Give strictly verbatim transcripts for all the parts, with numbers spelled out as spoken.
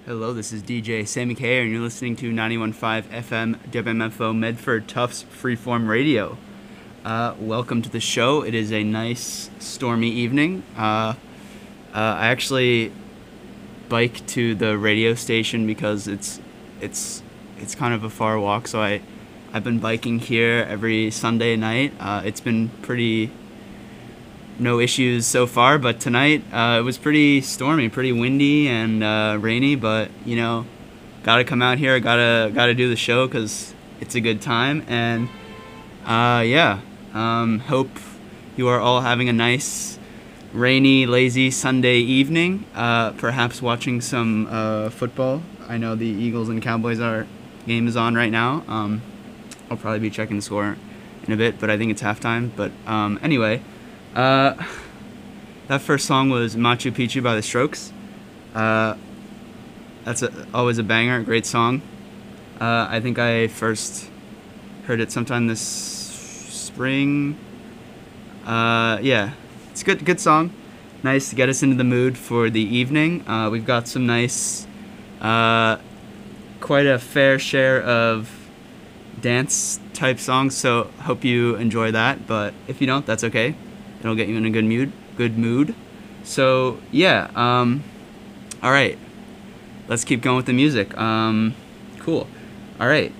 Hello, this is D J Sammy K, and you're listening to ninety-one point five F M W M F O Medford Tufts Freeform Radio. Uh, welcome to the show. It is a nice stormy evening. Uh, uh, I actually bike to the radio station because it's it's it's kind of a far walk. So I I've been biking here every Sunday night. Uh, it's been pretty no issues so far, but tonight uh, it was pretty stormy, pretty windy and uh, rainy. But you know, gotta come out here, gotta gotta do the show because it's a good time. And uh, yeah, um, hope you are all having a nice, rainy, lazy Sunday evening. Uh, perhaps watching some uh, football. I know the Eagles and Cowboys are game is on right now. Um, I'll probably be checking the score in a bit, but I think it's halftime. But um, anyway. Uh, that first song was Machu Picchu by The Strokes. Uh, that's a, always a banger, great song. Uh, I think I first heard it sometime this spring. Uh, yeah, it's a good, good song. Nice to get us into the mood for the evening. Uh, we've got some nice, uh, quite a fair share of dance type songs, so hope you enjoy that. But if you don't, that's okay. It'll get you in a good mood. Good mood. So yeah. Um, all right. Let's keep going with the music. Um, cool. All right.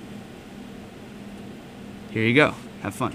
Here you go. Have fun.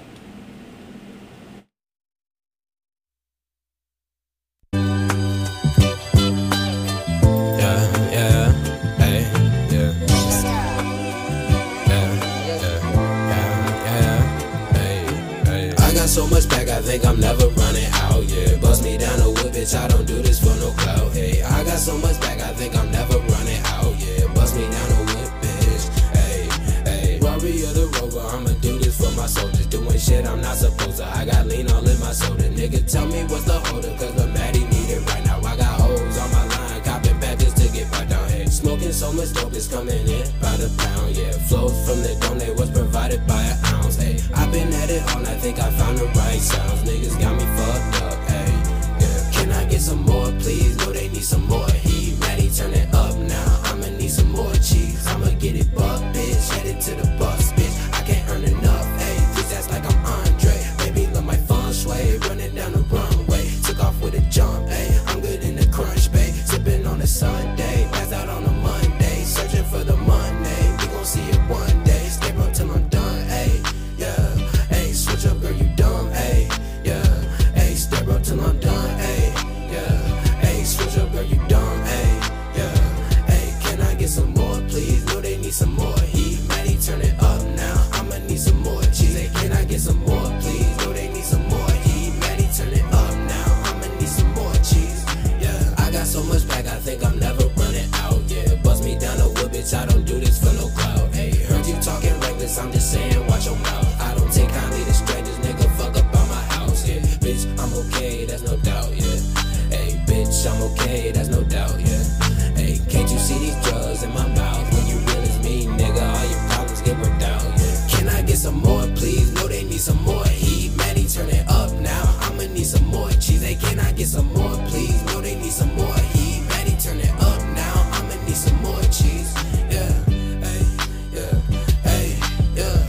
So much back, I think I'm never running out, yeah. Bust me down a whip, bitch, I don't do this for no clout, hey. I got so much back, I think I'm never running out, yeah. Bust me down a whip, bitch, hey, hey. Warrior the rover, I'ma do this for my soldiers. Doing shit I'm not supposed to, I got lean all in my soda. Nigga, tell me what's the holder, cause the Maddie need it right now. I got hoes on my line, copping back just to get back down, hey. Smoking so much dope, it's coming in by the pound, yeah. Flows from the dome, they was provided by an ounce, hey. I've been at it all night, think I found the right sounds. Niggas got me fucked up, hey, yeah. Can I get some more, please? No, they need some more heat. Ready, turn it up now. I'ma need some more cheese. I'ma get it buck, bitch. Headed to the bus, bitch. I can't earn enough, hey. Please act like I'm Andre. Baby, let my fun sway. Running down the runway. Took off with a jump, hey. I'm good in the crunch, babe. Sipping on a Sunday. Pass out on a Monday. Searching for the money. We gon' see it one day. Stay up till I'm done, hey. Yeah, hey, switch up, girl, you dumb, hey, yeah, hey, step up till I'm done, hey, yeah, hey, switch up, girl, you dumb, hey, yeah, hey, can I get some more, please? No, they need some more heat, Maddie, turn it up now, I'ma need some more cheese, hey, can I get some more, please? No, they need some more heat, Maddie, turn it up now, I'ma need some more cheese, yeah, I got so much back, I think I'm never running out, yeah, bust me down a wood, bitch, I don't do this for no clout, hey, heard you talking reckless, I'm just saying, watch your mouth. I don't take kindly to strangers, nigga, fuck up on my house, yeah. Bitch, I'm okay, that's no doubt, yeah. Hey, bitch, I'm okay, that's no doubt, yeah. Hey, can't you see these drugs in my mouth? When you real as me, nigga, all your problems get worked out, yeah. Can I get some more, please? No, they need some more heat. Maddie, turn it up now. I'ma need some more cheese. Hey, can I get some more, please? No, they need some more heat. Maddie, turn it up now. I'ma need some more cheese, yeah. Hey, yeah, hey, yeah.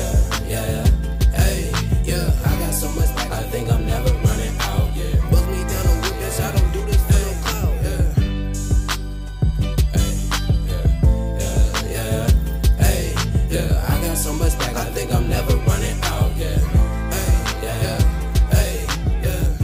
Yeah, hey, yeah, I got so much back, I think I'm never running out, yeah. Bust me down a whip, bitch, I don't do this for no clout, yeah. Hey, yeah, yeah, yeah, hey, yeah, I got so much back, I think I'm never running out, yeah. Hey, yeah, hey, yeah.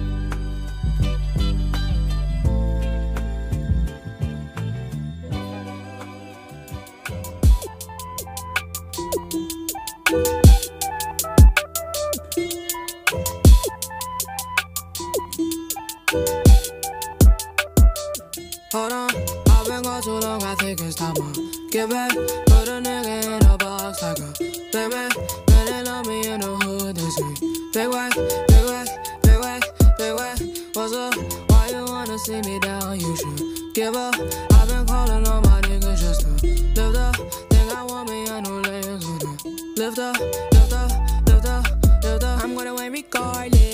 Hold on, I've been gone too long, I think it's time to get back. Put a nigga in a box like a big man. Really love me in the hood, they say big whack, big whack, big whack, big whack. What's up? Why you wanna see me down? You should give up. I've been calling on my niggas just to lift up. Think I want me, I know legs on it. Lift up, lift up, lift up, lift up. I'm gonna win regardless.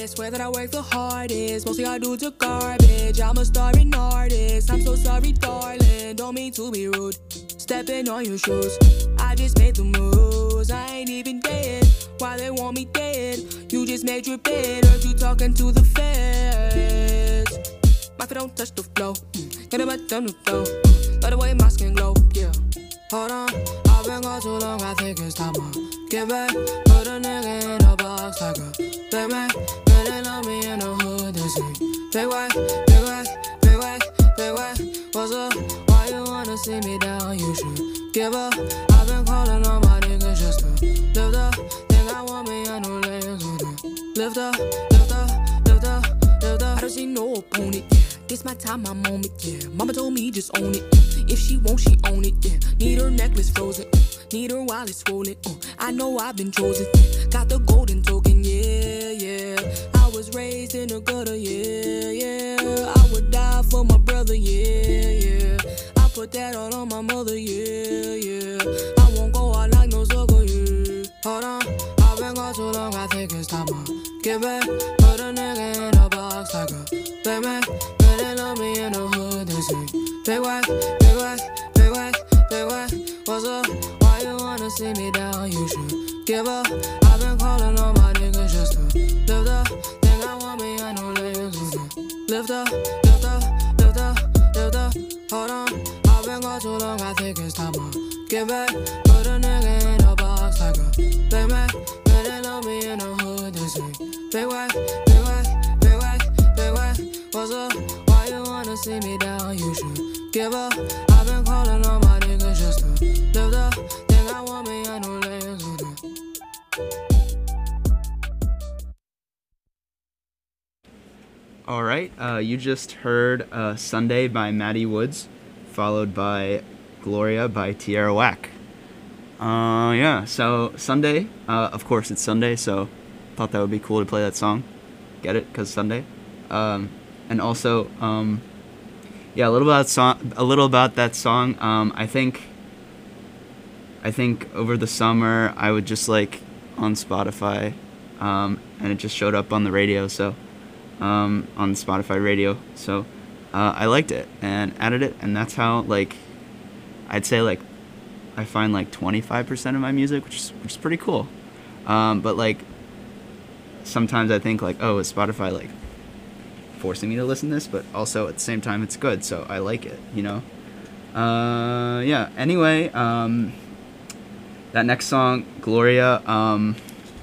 Swear that I work the hardest. Mostly I do to garbage. I'm a starving artist. I'm so sorry, darling. Don't mean to be rude. Stepping on your shoes. I just made the moves. I ain't even dead. Why they want me dead? You just made your bed. Heard you talking to the feds. My feet don't touch the floor. Mm. Get it back down the floor. Mm. Let the way my skin glow. Yeah. Hold on. I've been gone too long. I think it's time to get back. Put a nigga in a box like a big man. They love me in the hood. They say big white, big white, big white, big white. What's up? Why you wanna see me down? You should give up. I've been calling on my niggas just to lift up. Think I want me a new legs. Lift up, lift up, lift up, lift up. I don't see no opponent, yeah. This my time, my moment, yeah. Mama told me just own it. If she won't, she own it, yeah. Need her necklace frozen, uh. Need her wallet swollen, uh. I know I've been chosen. Got the golden token, yeah, yeah. I was raised in the gutter, yeah, yeah. I would die for my brother, yeah, yeah. I put that all on my mother, yeah, yeah. I won't go out like no sucker, yeah. Hold on, I've been gone too long, I think it's time to get back. Put a nigga in a box like a big man. They love me in the hood, they say big white, big white, big white, big white. What's up? Why you wanna see me down? You should give up. I've been calling on my niggas just to lift up. Think I want me, I know legs. Lift up, lift up, lift up, lift up. Hold on, I've been gone too long, I think it's time to get back. Put a nigga in a box like a big man. They love me in the hood, they say big white, big white, big white, big white. What's up? Why you wanna see me down? You should give up. I've been calling on my niggas just to lift up. Think I want me, I know legs. All right, uh, you just heard uh, Sunday by Maddie Woods, followed by Gloria by Tierra Whack. Uh, yeah, so Sunday, uh, of course it's Sunday, so thought that would be cool to play that song. Get it? Because Sunday. Um, and also, um, yeah, a little about song, a little about that song. Um, I think, I think over the summer I would just like on Spotify, um, and it just showed up on the radio. So, um, on Spotify radio. So, uh, I liked it and added it, and that's how like, I'd say like, I find like twenty-five percent of my music, which is which is pretty cool. Um, but like, sometimes I think like, oh, is Spotify like forcing me to listen to this? But also at the same time, it's good, so I like it, you know? Uh, yeah, anyway, um, that next song, Gloria, um,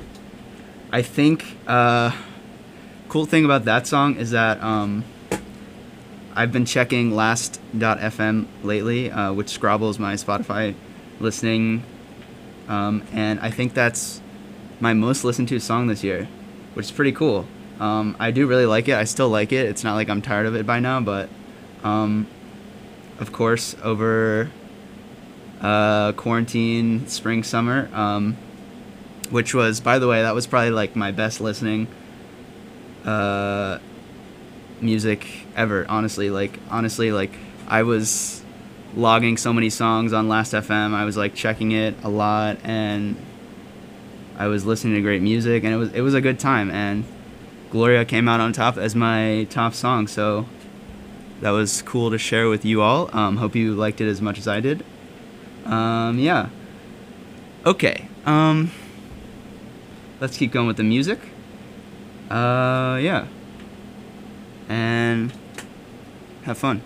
I think, uh, cool thing about that song is that, um, I've been checking last dot f m lately, uh, which scrabbles my Spotify listening, um, and I think that's my most listened to song this year, which is pretty cool. Um, I do really like it. I still like it. It's not like I'm tired of it by now, but, um, of course, over uh, quarantine, spring, summer, um, which was, by the way, that was probably like my best listening uh, music ever, honestly. Like, honestly, like, I was logging so many songs on Last dot f m. I was, like, checking it a lot, and I was listening to great music, and it was it was a good time, and Gloria came out on top as my top song, so that was cool to share with you all. Um, hope you liked it as much as I did. Um, yeah. Okay. Um, let's keep going with the music. Uh, yeah. And have fun.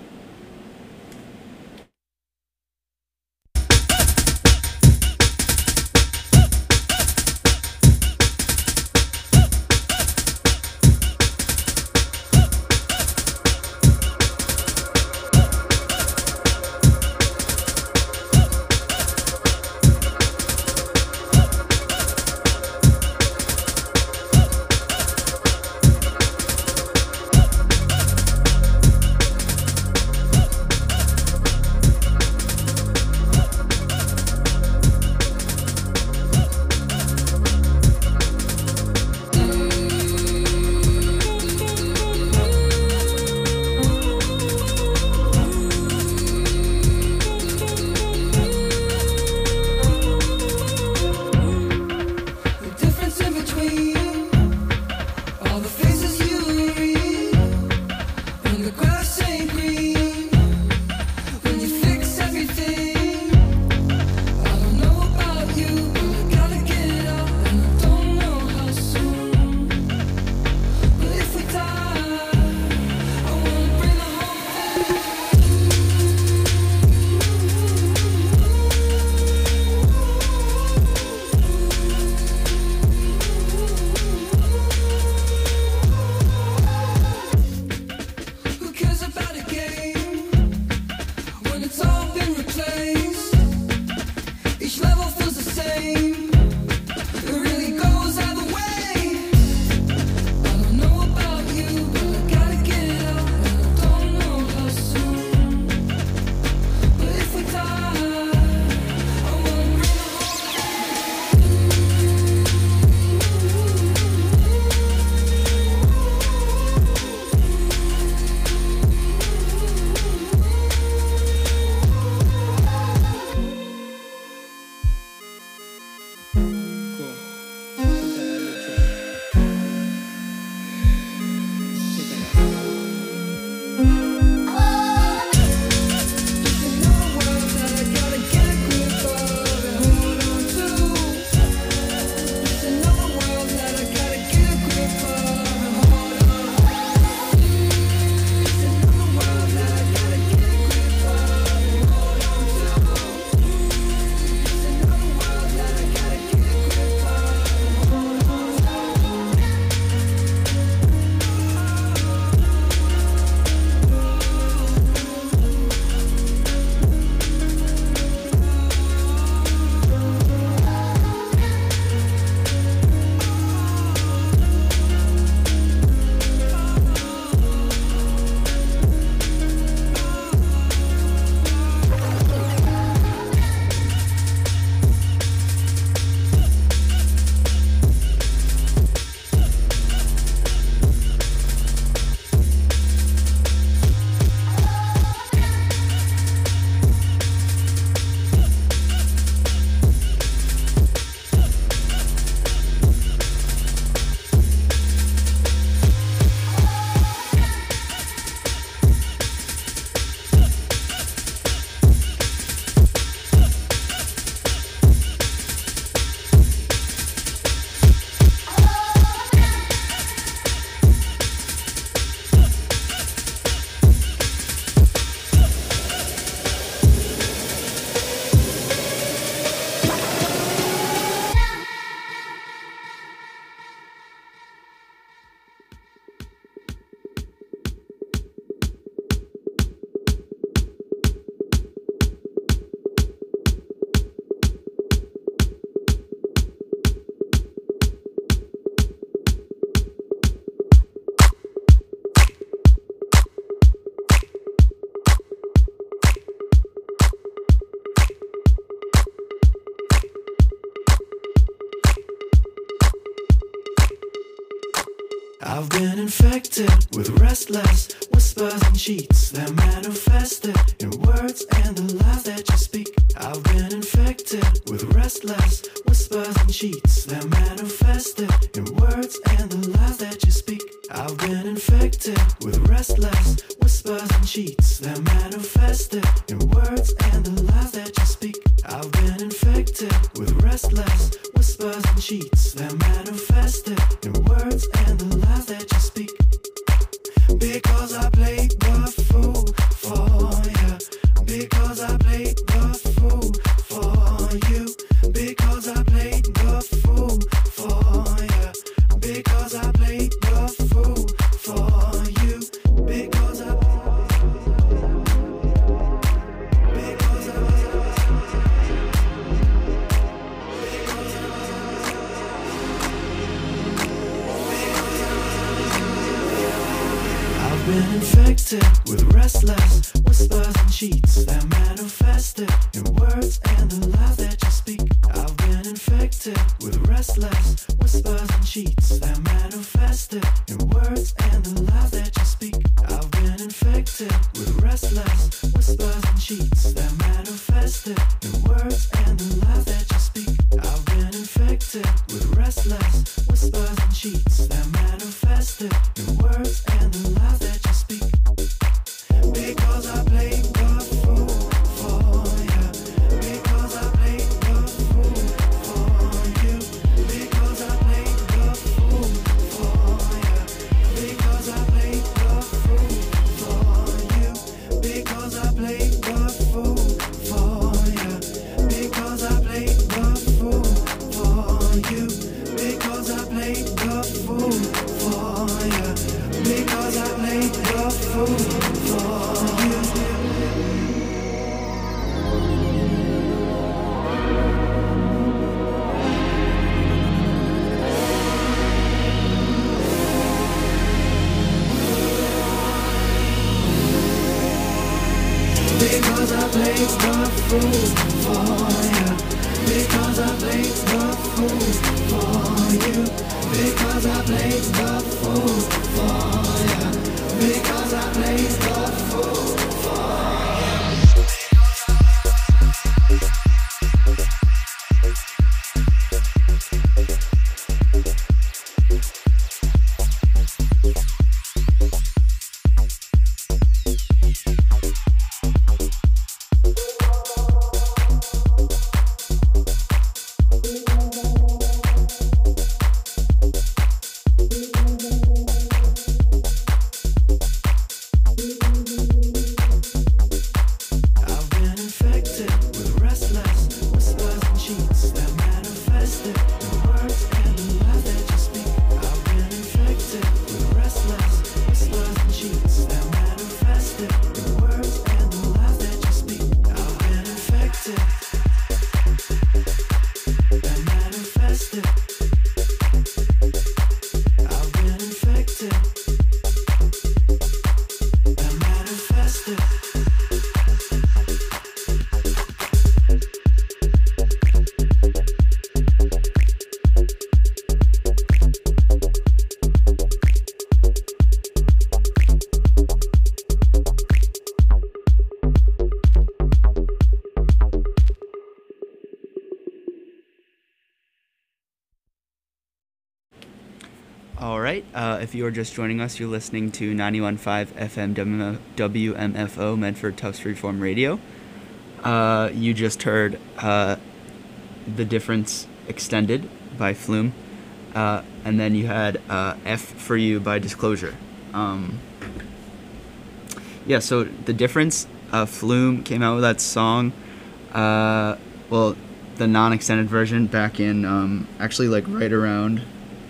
I've been infected with restless whispers and cheats that manifested in words and the lies that you speak. I've been infected with restless whispers and cheats that manifested in words and the lies that you speak. I've been infected with restless whispers and cheats that manifested in words and the lies that you speak. I've been infected with restless whispers and cheats that manifested in words and the lies that you speak. Because I played the fool for you. Because I played the fool for you. Because I played the fool for you. Because I played the fool for you. Because I Because I I've been infected with restless whispers and cheats that manifested in words and the lies that you speak. I've been infected with restless whispers and cheats that manifested in words and the lies that you speak. I've been infected with restless whispers and cheats that manifested in words and the lies that you speak. I've been infected with restless whispers and cheats that manifested in words and the lies that you speak. Because I played the fool for you. Because I played the fool for you. Because I played the fool for you. Because I played the fool for you. Because I played the fool for you. Because I played the fool for you. Because I played the fool for you. Because I played the fool for you. Because I played the fool for you. Because I played the fool for you. Because I played the fool for you. Because I played the fool for All right. Uh, if you are just joining us, you're listening to ninety-one point five F M W M F O, Medford Tufts Freeform Radio. Uh, you just heard uh, The Difference Extended by Flume. Uh, and then you had uh, F for You by Disclosure. Um, yeah, so The Difference, uh, Flume came out with that song. Uh, well, the non-extended version back in, um, actually, like, right around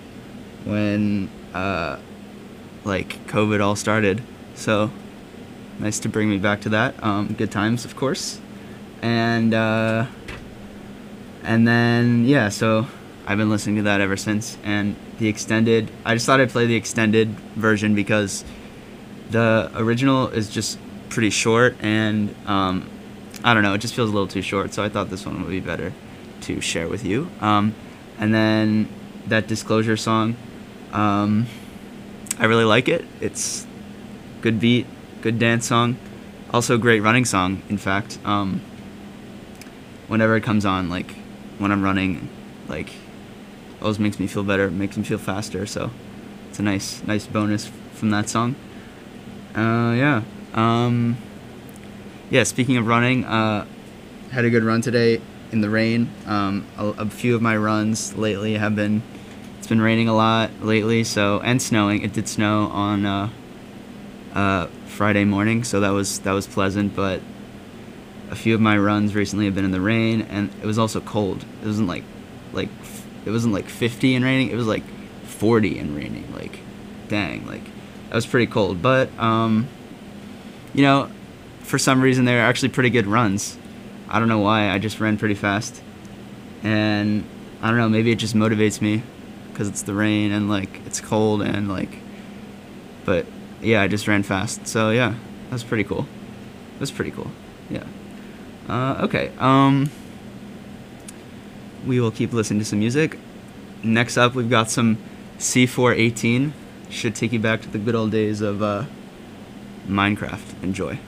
when uh, like COVID all started. So nice to bring me back to that. Um, good times, of course. And uh, and then yeah, so I've been listening to that ever since. And the extended, I just thought I'd play the extended version because the original is just pretty short, and um, I don't know, it just feels a little too short. So I thought this one would be better to share with you. Um, and then that Disclosure song. Um, I really like it. It's good beat, good dance song, also a great running song. In fact, um, whenever it comes on, like when I'm running, like always makes me feel better, makes me feel faster. So it's a nice, nice bonus from that song. Uh, yeah. Um, yeah. Speaking of running, uh, had a good run today in the rain. Um, a, a few of my runs lately have been. It's been raining a lot lately, so and snowing. It did snow on uh, uh, Friday morning, so that was that was pleasant. But a few of my runs recently have been in the rain, and it was also cold. It wasn't like like it wasn't like fifty and raining. It was like forty and raining. Like, dang, like that was pretty cold. But um, you know, for some reason they were actually pretty good runs. I don't know why. I just ran pretty fast, and I don't know. Maybe it just motivates me. Because it's the rain and like it's cold and like, but yeah, I just ran fast. So yeah, that was pretty cool. It was pretty cool. Yeah. Uh, okay. Um, we will keep listening to some music. Next up, we've got some C four eighteen. Should take you back to the good old days of uh, Minecraft. Enjoy.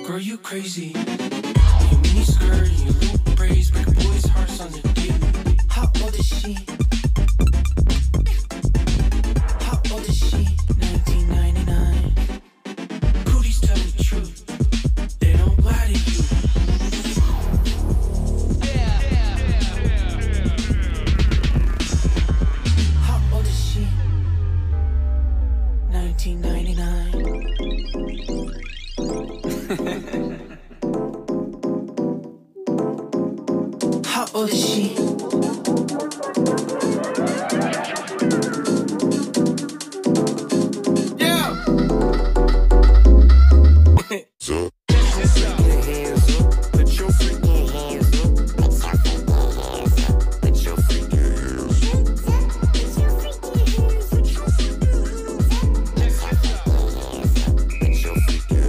Girl, you crazy. Your mini skirt and your little braids make a boy's hearts on the deep. How old is she? How old is she? nineteen ninety-nine. Cooties tell the truth. They don't lie to you. How old is she? nineteen ninety-nine. How old is she? Yeah. So. Put your freaking hands up. Put your freaking hands up. Put your freaking hands up. Put your freaking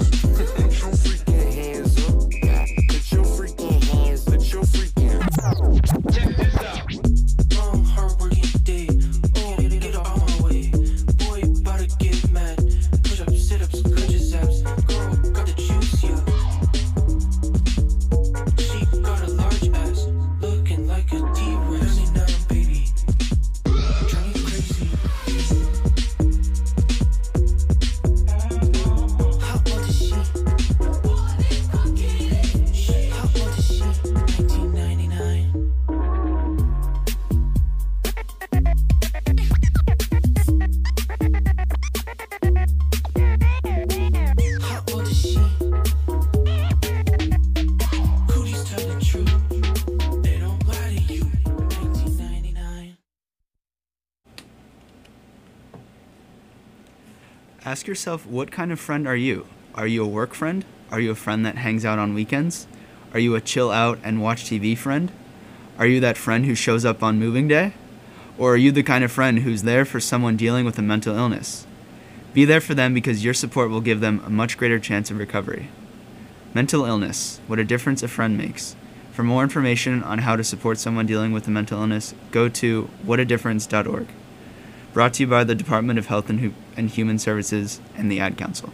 hands up. Put your freaking hands. Put your freaking. Check this out. Long hard working day. Oh, get out of my way. Boy, about to get mad. Push ups, sit ups, crunches abs. Girl, got the juice, yeah. She got a large ass, looking like a T-Rex. ninety-nine, baby. Drive me crazy. How old is she? How old is she? nineteen ninety-nine. How old is she? Cooties tell the truth. They don't lie to you. nineteen ninety-nine. Ask yourself, what kind of friend are you? Are you a work friend? Are you a friend that hangs out on weekends? Are you a chill out and watch T V friend? Are you that friend who shows up on moving day? Or are you the kind of friend who's there for someone dealing with a mental illness? Be there for them because your support will give them a much greater chance of recovery. Mental illness, what a difference a friend makes. For more information on how to support someone dealing with a mental illness, go to what a difference dot org. Brought to you by the Department of Health and, Hu- and Human Services and the Ad Council.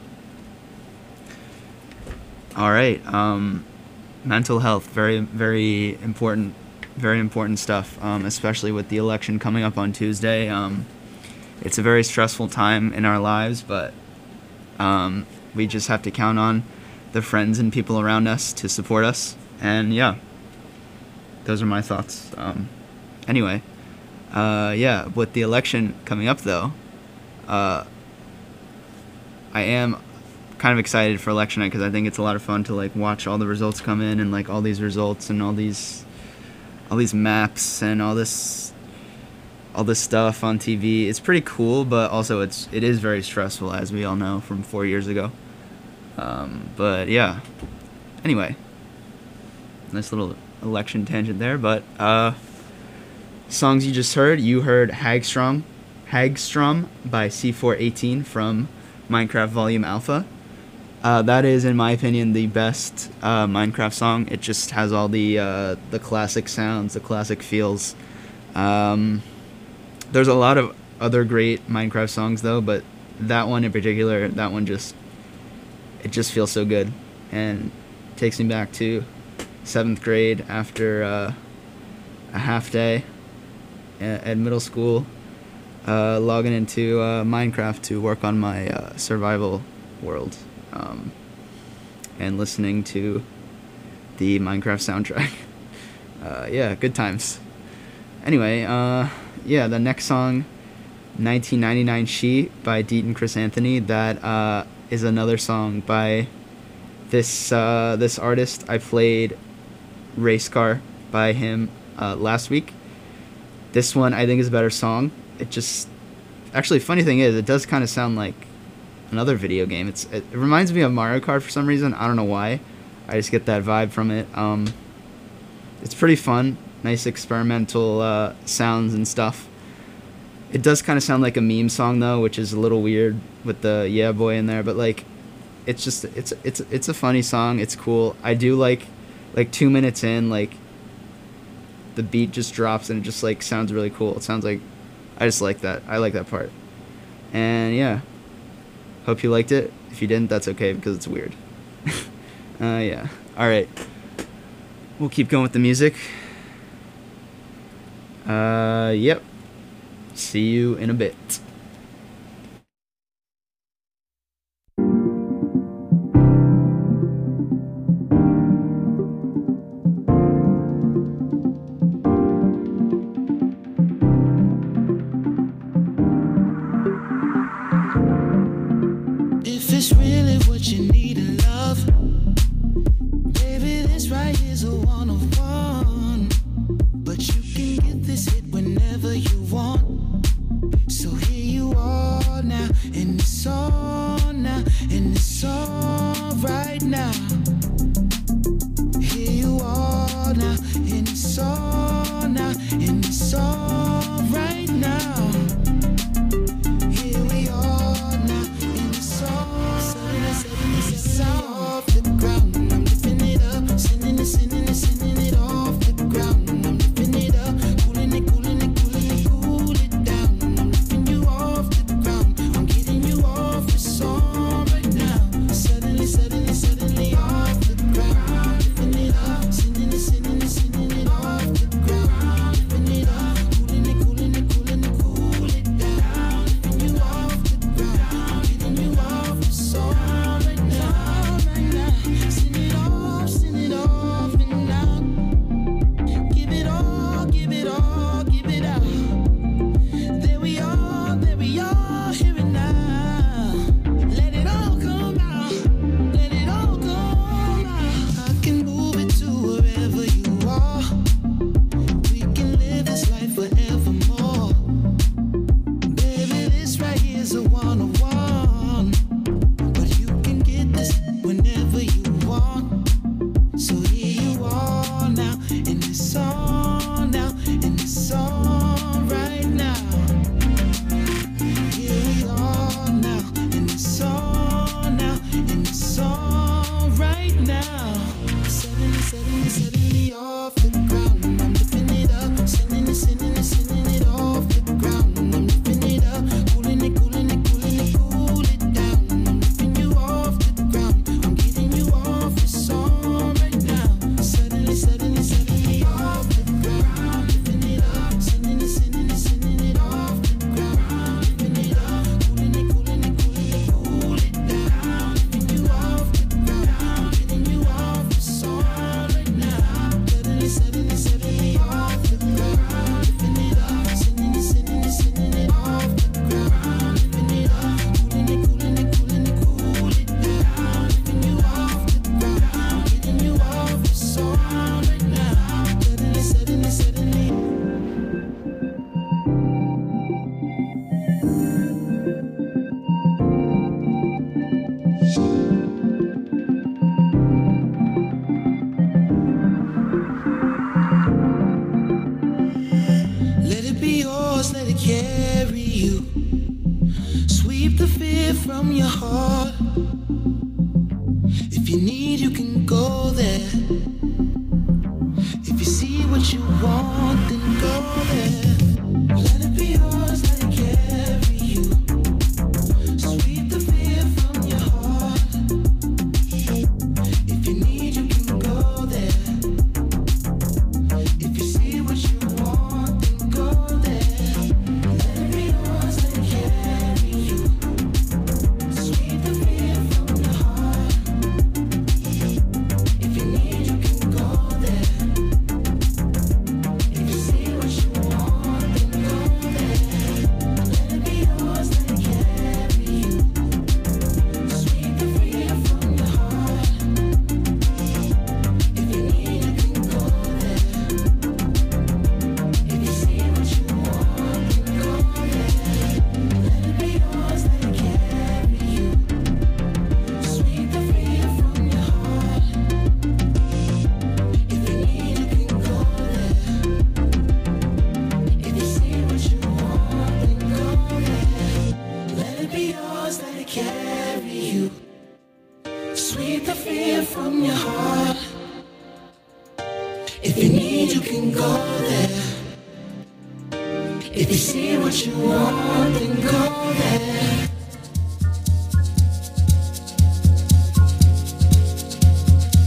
All right, um, mental health, very, very important, very important stuff, um, especially with the election coming up on Tuesday. Um, it's a very stressful time in our lives, but um, we just have to count on the friends and people around us to support us. And yeah, those are my thoughts. Um, anyway, uh, yeah, with the election coming up though, uh, I am kind of excited for election night because I think it's a lot of fun to like watch all the results come in and like all these results and all these all these maps and all this all this stuff on T V. It's pretty cool, but also it's it is very stressful, as we all know from four years ago. Um, but yeah. Anyway, nice little election tangent there. But uh, songs you just heard. You heard Hagstrom, Hagstrom by C four eighteen from Minecraft Volume Alpha. Uh, that is, in my opinion, the best uh, Minecraft song. It just has all the uh, the classic sounds, the classic feels. Um, there's a lot of other great Minecraft songs though, but that one in particular, that one just it just feels so good and takes me back to seventh grade after uh, a half day at, at middle school, uh, logging into uh, Minecraft to work on my uh, survival world. Um, and listening to the Minecraft soundtrack. uh, yeah, good times. Anyway, uh, yeah, the next song, nineteen ninety-nine She by Deet and Chris Anthony. That uh, is another song by this uh, this artist. I played Race Car by him uh, last week. This one I think is a better song. It just... Actually, funny thing is, it does kind of sound like another video game. It's it reminds me of Mario Kart for some reason. I don't know why. I just get that vibe from it. Um, it's pretty fun. Nice experimental uh, sounds and stuff. It does kind of sound like a meme song though, which is a little weird with the yeah boy in there. But like, it's just it's it's it's a funny song. It's cool. I do like like two minutes in, like the beat just drops and it just like sounds really cool. It sounds like I just like that. I like that part. And yeah. Hope you liked it. If you didn't, that's okay because it's weird. Uh, yeah. All right. We'll keep going with the music. Uh, yep. See you in a bit. If it's really what you need in love, baby, this right here's a one of one. But you can get this hit whenever you want. So here you are now, and it's on now, and it's on right now. Here you are now, and it's on now, and it's on right now. Here we are now, and it's on, suddenly, suddenly, suddenly off the ground. I'm lifting it up, sending it, sending it, sending it off the ground. I'm lifting it up, cooling it, cooling it, cooling it, cool it down. I'm lifting you off the ground. I'm getting you off the song right now. Suddenly, suddenly, suddenly off the ground. Lifting it up, sending it, sending it, sending it off the ground. Lifting it up, cooling it, cooling it, cooling it, cool it down. Lifting you off the ground, getting you off the song right now, right now. Send it off, send it off and out. Give it all, give it all, give it out. There we are, there we are, here and now. Let it all come out, let it all come out. I can move it to wherever you are. We can live this life forevermore. Baby, this right here's a one-on-one. But you can get this whenever you want. So here you are now, and it's on now, and it's on right now. Here we are now, and it's on now, and it's on right now. Suddenly, suddenly, suddenly off the ground. I'm lifting it up, sending it, sending it, sending it off the ground. I'm lifting it up, cooling it, cooling it, cooling it, cool it down. I'm lifting you off the ground. I'm getting you off the song right now. Suddenly, suddenly, suddenly off the ground. Lifting it up, sending it, sending it, sending it off the ground. Lifting it up, cooling it, cooling it, cooling it, cool it down. Lifting you off the ground, getting you off the song right now. Suddenly, suddenly, suddenly off the ground. Lifting it up, sending it, sending it, sending it off the ground. Lifting it up, cooling it, cooling it, cooling it, cool it down. Lifting you off the ground, getting you off the song right now. Suddenly, suddenly, suddenly. Let it be yours, let it carry you. Sweep the fear from your heart. If you need, you can go there. If you see what you want, then go there. Let it be yours, let it carry you. Sweep the fear from your heart. If you need, you can go there. If you see what you want, then go there. Let it be yours, let it carry you. Sweep the fear from your heart. If you need, you can go there. If you see what you want, then go there. Let it be yours, let it carry you. Sweep the fear from your heart. If you need, you can go there. If you see what you want, then go there. Let it be yours, let it carry you. Sweep the fear from your heart. If you need, you can go there. If you see what you want, then go there. Let it be yours, let it carry you. Sweep the fear from your heart. If you need, you can go there. If you see what you want, then go there.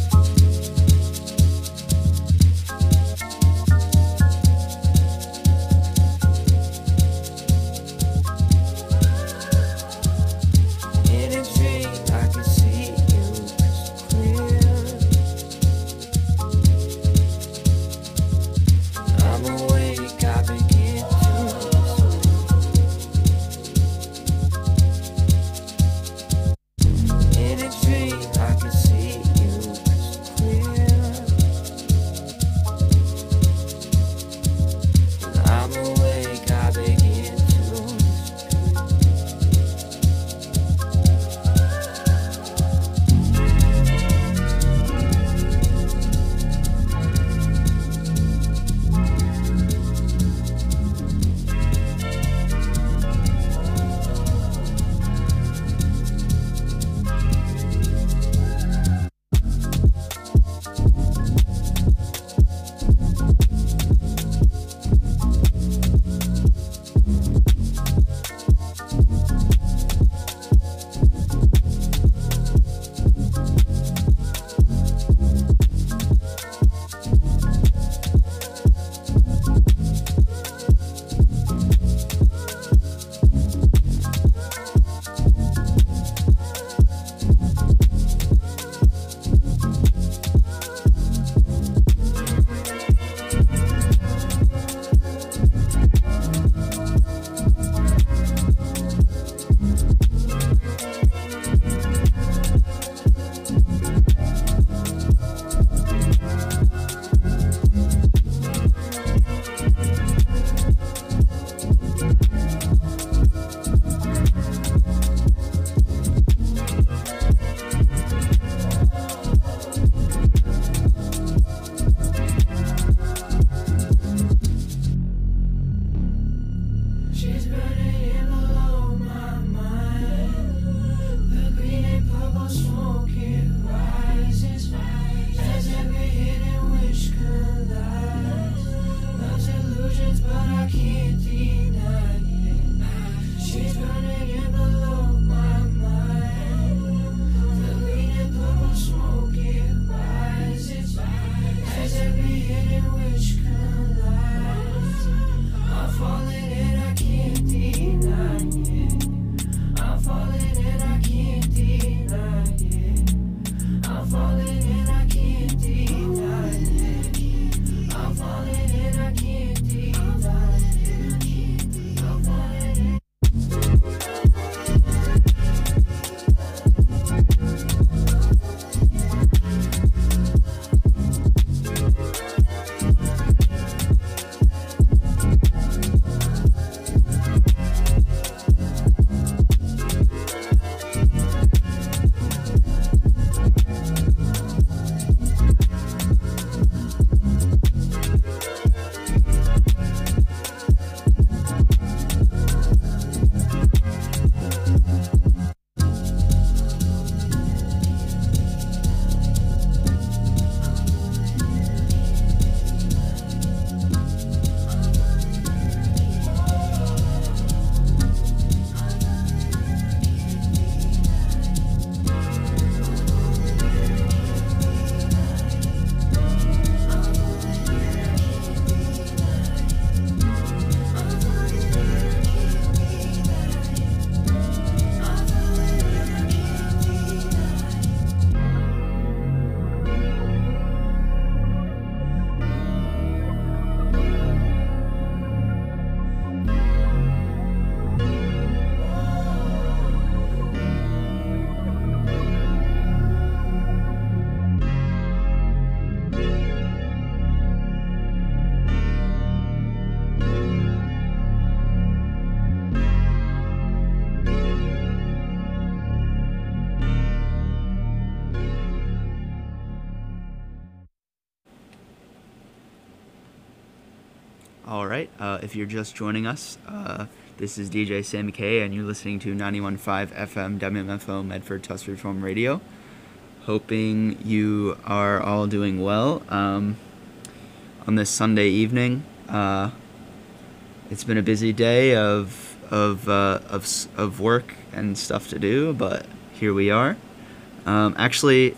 All right, uh, if you're just joining us, uh, this is D J Sammy K, and you're listening to ninety-one point five F M W M F O Medford Tufts Reform Radio. Hoping you are all doing well um, on this Sunday evening. Uh, it's been a busy day of of uh, of of work and stuff to do, but here we are. Um, actually,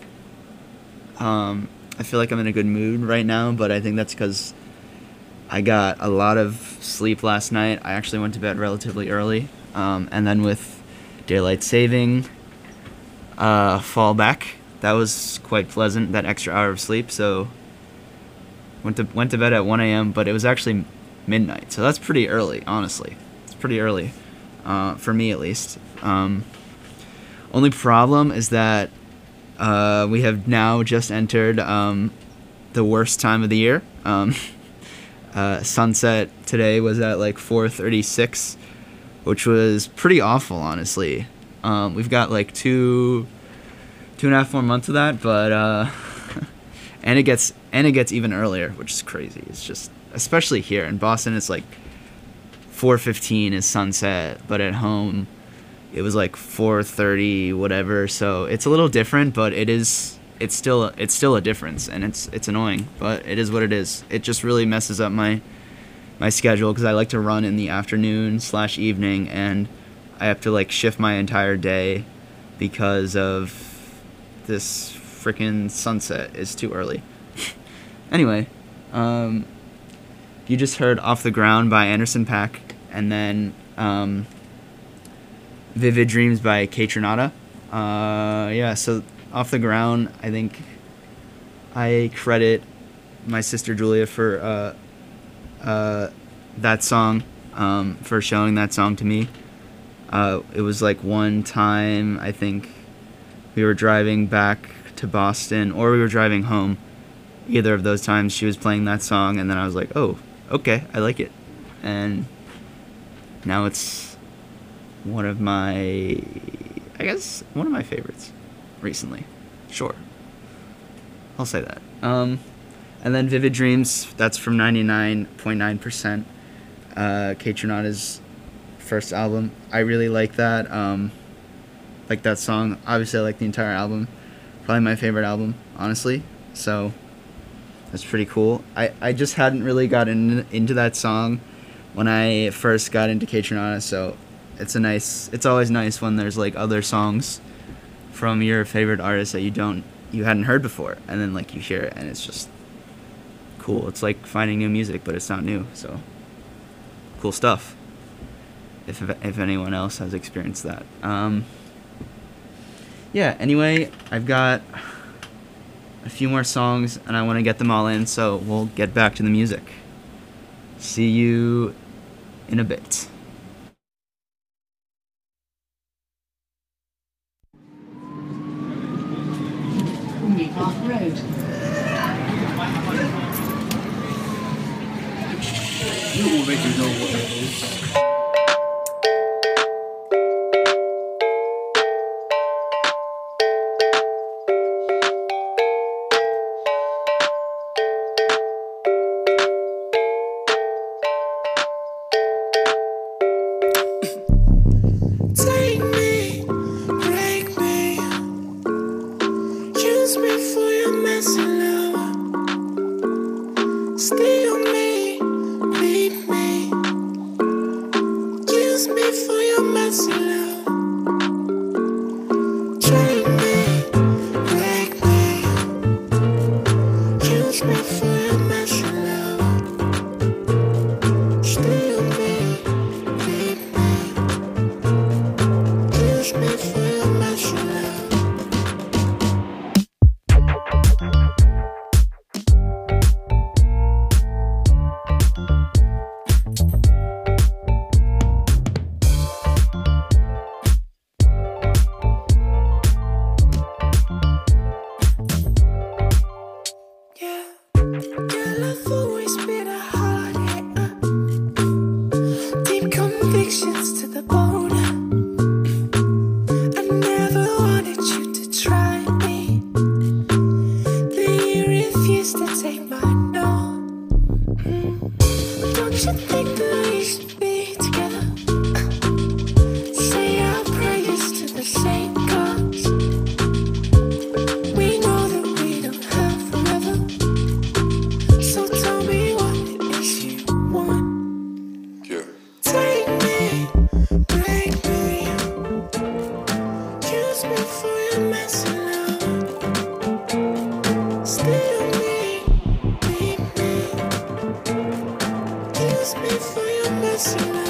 um, I feel like I'm in a good mood right now, but I think that's because I got a lot of sleep last night. I actually went to bed relatively early, um, and then with daylight saving uh, fall back, that was quite pleasant, that extra hour of sleep. So went to went to bed at one a.m., but it was actually midnight, so that's pretty early, honestly. It's pretty early, uh, for me at least. Um, only problem is that uh, we have now just entered um, the worst time of the year. Um, Uh, sunset today was at like four thirty-six, which was pretty awful, honestly. Um, we've got like two, two and a half more months of that, but uh, and it gets and it gets even earlier, which is crazy. It's just, especially here in Boston, it's like four fifteen is sunset, but at home it was like four thirty, whatever. So it's a little different, but it is. It's still it's still a difference, and it's it's annoying, but it is what it is. It just really messes up my my schedule because I like to run in the afternoon slash evening, and I have to like shift my entire day because of this freaking sunset is too early. Anyway, um, you just heard "Off the Ground" by Anderson .Paak, and then um, "Vivid Dreams" by Kaytranada. Uh, yeah, so. Off the Ground, I think I credit my sister Julia for uh, uh, that song, um, for showing that song to me. Uh, it was like one time, I think we were driving back to Boston, or we were driving home. Either of those times she was playing that song, and then I was like, oh, okay, I like it. And now it's one of my, I guess, one of my favorites. Recently, sure, I'll say that. Um, and then Vivid Dreams, that's from ninety-nine point nine percent, uh, Kaytranada's first album. I really like that, um, like that song. Obviously, I like the entire album. Probably my favorite album, honestly. So that's pretty cool. I, I just hadn't really gotten into that song when I first got into Kaytranada, so it's a nice. It's always nice when there's like other songs from your favorite artist that you don't you hadn't heard before, and then like you hear it and it's just cool. It's like finding new music, but it's not new. So cool stuff. If if anyone else has experienced that. Um, yeah. Anyway, I've got a few more songs and I want to get them all in, so we'll get back to the music. See you in a bit. Park Road. You already know what it is. Take me, break me, use me for your messy love. Steal me, beat me, use me for your messy love. Take me, break me, use me for your messy love. Steal me, beat me, use me for your messy love. Convictions to the bone. I never wanted Use me for your messing up. Still me, me, me. Use me for your messing up.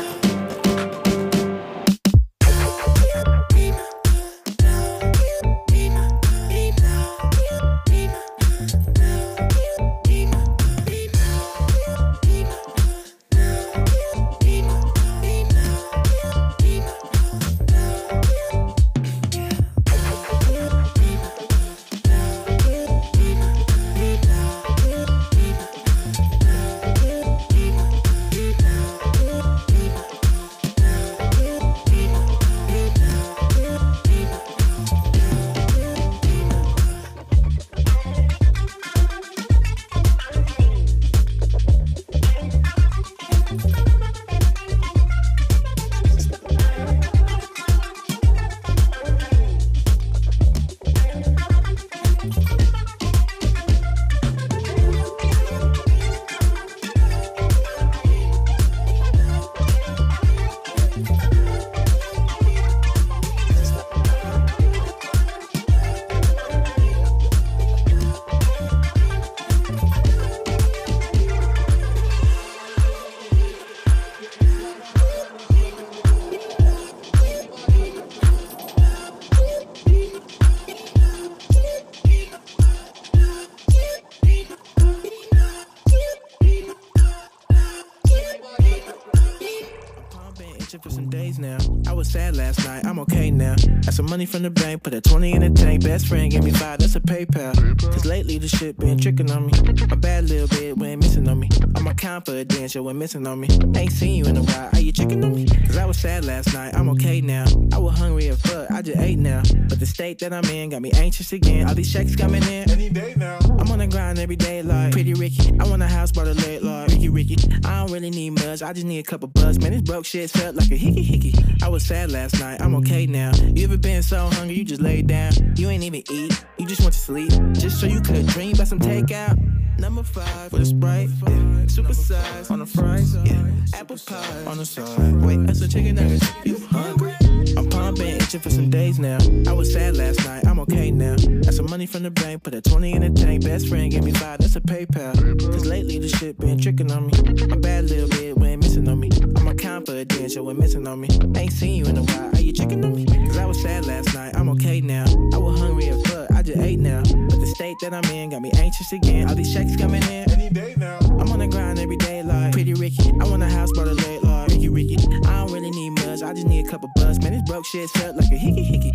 For some days now, I was sad last night. I'm okay now. Got some money from the bank, put a twenty in the tank. Best friend gave me five, that's a PayPal. Cause lately the shit been tricking on me. A bad little bit went missing on me. On my confidential went missing on me. Ain't seen you in a while, are you checking on me? Cause I was sad last night, I'm okay now. I was hungry as fuck, I just ate now. But the state that I'm in got me anxious again. All these checks coming in any day now. I'm on the grind every day like Pretty Ricky. I want a house by the lake like Ricky Ricky. I don't really need much, I just need a couple bucks. Man, this broke shit felt like a hickey hickey. I was sad last night, I'm okay now. You ever been so hungry you just lay down? You ain't even eat, you just went to sleep. Just so you could dream about some takeout. Number five with a Sprite, yeah. Super size on the fries, yeah. Apple pie on the side. Wait, that's a chicken nuggets. You hungry? I'm pumping, itching for some days now. I was sad last night, I'm okay now. Got some money from the bank, put a twenty in the tank. Best friend gave me five, that's a PayPal. Cause lately the shit been tricking on me. A bad little bit went missing on me. On my confidential went missing on me. Ain't seen you in a while, are you checking on me? Cause I was sad last night, I'm okay now. I was hungry as fuck, I just ate now. But the state that I'm in got me anxious again. All these checks coming in any day now. I'm on the grind every day like Pretty Ricky. I want a house by the lake like Ricky Ricky. I don't really need much, I just need a couple bucks. Man, this broke shit felt like a hickey hickey.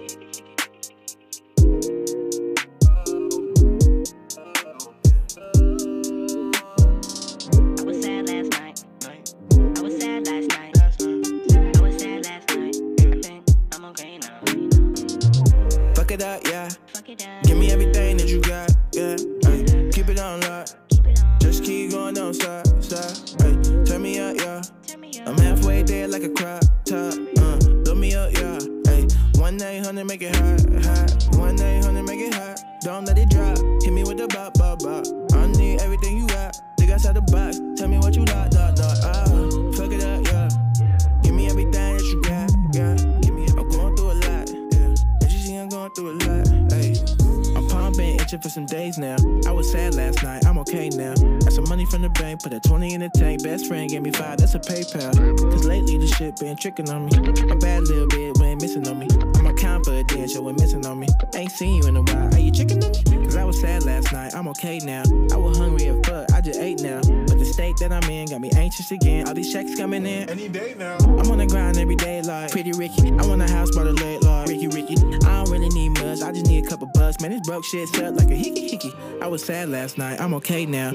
I was sad last night. I was sad last night. I was sad last night. I think I'm okay now. Fuck it up, yeah. Give me everything that you got, yeah. Ay, keep it on lock. Just keep going, don't stop, stop. Ay, turn me up, yeah. I'm halfway there like a crop top. Uh, load me up, yeah. Ay, one eight hundred make it hot, hot. one eight hundred make it hot. Don't let it drop. Hit me with the bop, bop, bop. I need everything you got. Dig outside the box. Tell me what you like, dot, dot. Ah, fuck it up, yeah. Give me everything that you got, got. Give me, I'm going through a lot, yeah. As you see, I'm going through a lot, ay. I'm pumping, itching for some days now. I was sad last night, I'm okay now. Got some money from the bank, put a twenty in the tank. Best friend gave me five, that's a PayPal. Cause lately the shit been tricking on me. A bad little bit went missing on me. On my confidential went missing on me. Ain't seen you in a while, are you checking on me? Cause I was sad last night, I'm okay now. I was hungry as fuck, I just ate now. But the state that I'm in got me anxious again. All these checks coming in any day now. I'm on the grind every day like Pretty Ricky. I want a house by the lake like Ricky Ricky. I don't really need much, I just need a couple bucks. Man, this broke shit felt like a hickey hickey. I was sad last night, I'm okay now.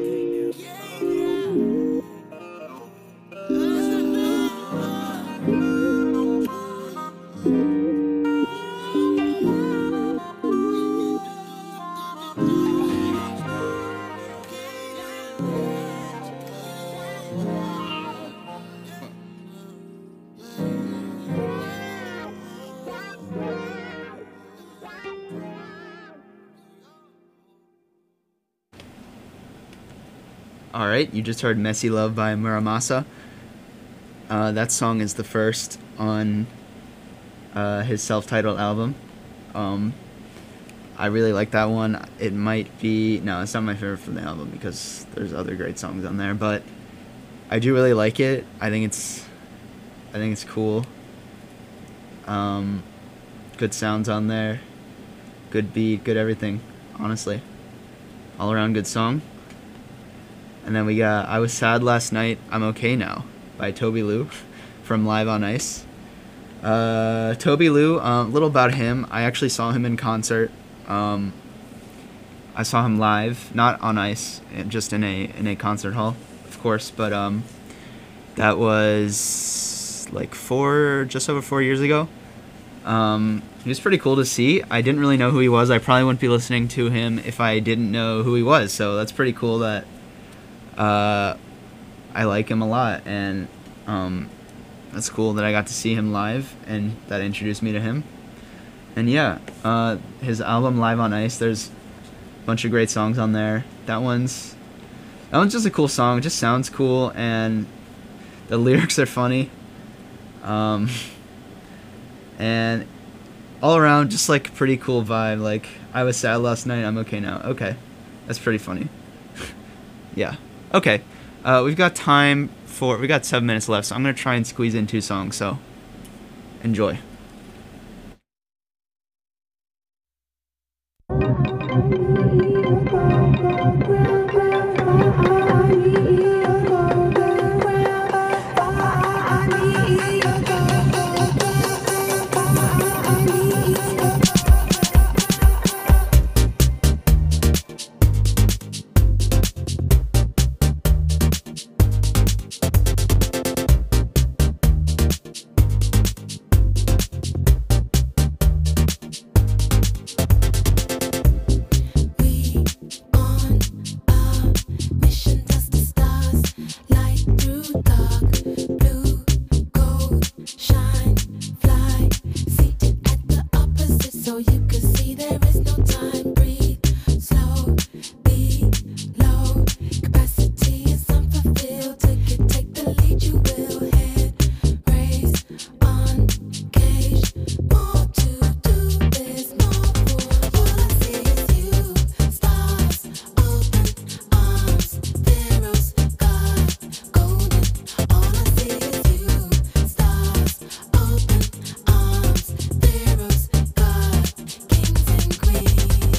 All right, you just heard Messy Love by Muramasa. Uh, that song is the first on uh, his self-titled album. Um, I really like that one. It might be no, it's not my favorite from the album because there's other great songs on there, but I do really like it. I think it's, I think it's cool. Um, good sounds on there, good beat, good everything. Honestly, all around good song. And then we got I Was Sad Last Night, I'm Okay Now by Toby Lou from Live on Ice. Uh, Toby Lou, a uh, little about him. I actually saw him in concert. Um, I saw him live, not on ice, just in a in a concert hall, of course. But um, that was like four, just over four years ago. Um, he was pretty cool to see. I didn't really know who he was. I probably wouldn't be listening to him if I didn't know who he was. So that's pretty cool that uh, I like him a lot, and um, that's cool that I got to see him live, and that introduced me to him. And yeah, uh, his album Live on Ice, there's a bunch of great songs on there. That one's that one's just a cool song. It just sounds cool, and the lyrics are funny. Um, and all around, just like a pretty cool vibe. Like, I was sad last night, I'm okay now. Okay, that's pretty funny. Yeah. Okay, uh, we've got time for, we got seven minutes left, so I'm gonna try and squeeze in two songs, so enjoy. Kings and queens.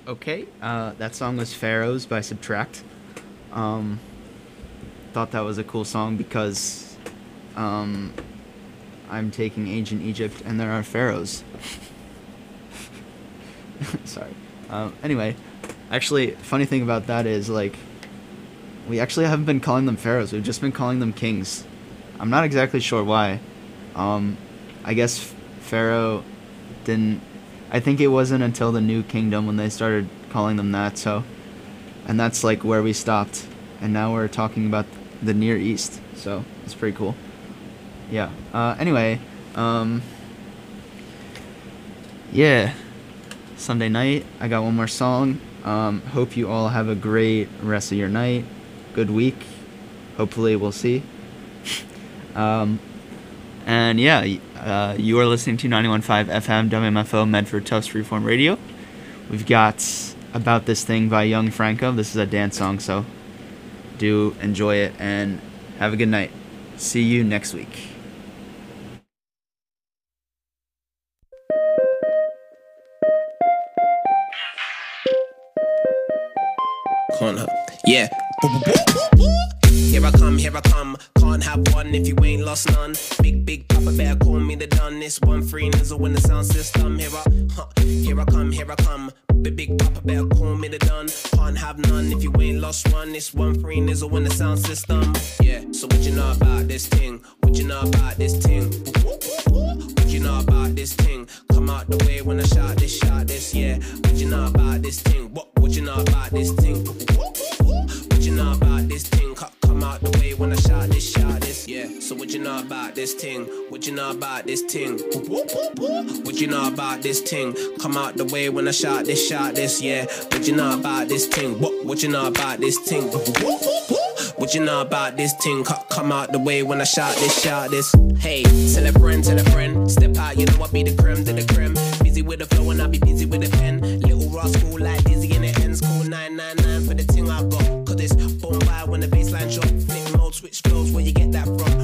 okay. Uh, that song was Pharaohs by Subtract. Um, thought that was a cool song because um, I'm taking ancient Egypt and there are pharaohs. Sorry. Um, anyway, actually, funny thing about that is, like, we actually haven't been calling them pharaohs. We've just been calling them kings. I'm not exactly sure why. Um, I guess Pharaoh didn't... I think it wasn't until the New Kingdom when they started calling them that, so... And that's, like, where we stopped. And now we're talking about the Near East, so it's pretty cool. Yeah. Uh, anyway, um... yeah. Sunday night, I got one more song. Um, hope you all have a great rest of your night. Good week. Hopefully we'll see. um, and yeah, uh, you are listening to ninety-one point five F M W M F O Medford Tufts Freeform Radio. We've got About This Thing by Young Franco. This is a dance song, so do enjoy it and have a good night. See you next week. Corner. Yeah. Here I come, here I come. Can't have one if you ain't lost none. Big, big Papa Bear, call me the done. This one free nizzle in the sound system. Here I, huh. Here I come, here I come. Big, big Papa Bear, call me the done. Can't have none if you ain't lost one. This one free nizzle in the sound system. Yeah. So what you know about this thing? What you know about this thing? What you know about this thing? Come out the way when I shout this, shout this. Yeah. What you know about this thing? What? What you know about this thing? What you know about this thing? Come out the way when I shout this, shout this. Yeah. So what you know about this thing? What you know about this thing? What you know about this thing? Come out the way when I shout this, shout this. Yeah. What you know about this thing? What? What you know about this thing? What you know about this thing? Come out the way when I shout this, shout this. Hey, tell a friend, tell a friend. Step out, you know I be the creme to the creme. Busy with the flow and I be busy with the pen. Little rascal like Dizzy in the ends. Call nine nine nine for the thing I got. Cause it's boom by when the baseline drop. Flip mode, switch flows where you get